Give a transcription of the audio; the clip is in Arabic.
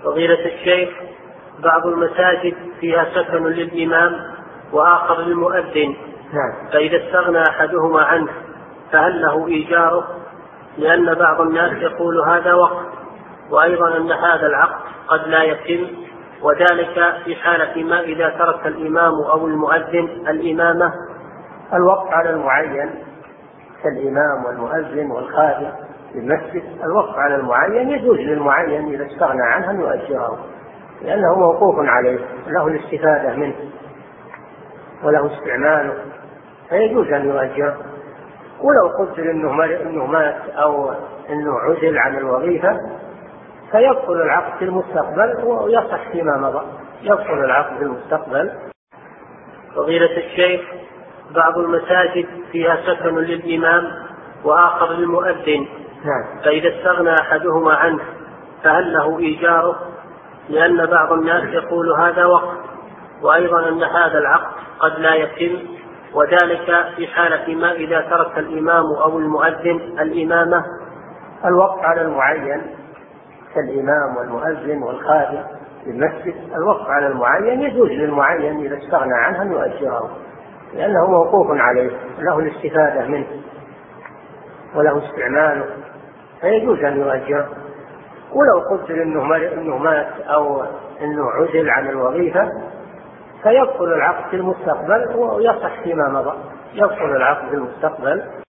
فضيلة الشيخ، بعض المساجد فيها سكن للإمام وآخر للمؤذن، فإذا استغنى أحدهما عنه فهل له إيجاره؟ لأن بعض الناس يقول هذا وقف، وأيضا أن هذا العقد قد لا يتم، وذلك في حالة ما إذا ترك الإمام أو المؤذن الإمامة. الوقف على المعين كالإمام والمؤذن والخادم في المسجد، الوقف على المعين يجوز للمعين إذا استغنى عنه أن يؤجره، لأنه موقوف عليه، له الاستفادة منه وله استعماله، فيجوز أن يؤجره. ولو قدر إنه مات أو إنه عزل عن الوظيفة فيبطل العقد في المستقبل ويصح فيما مضى، يبطل العقد في المستقبل. فضيلة الشيخ، بعض المساجد فيها سكن للإمام وآخر للمؤذن، فإذا استغنى أحدهما عنه فهل له إيجاره؟ لأن بعض الناس يقول هذا وقف، وأيضا أن هذا العقد قد لا يتم، وذلك في حالة ما إذا ترك الإمام أو المؤذن الإمامة. الوقف على المعين كالإمام والمؤذن والخادم في المسجد، الوقف على المعين يجوز للمعين إذا استغنى عنه أن يؤجره، لأنه موقوف عليه، له الاستفادة منه وله استعماله، فيجوز أن يؤجره. ولو قدر إنه مات أو إنه عزل عن الوظيفة فيبطل العقد في المستقبل ويصح فيما مضى، يبطل العقد في المستقبل.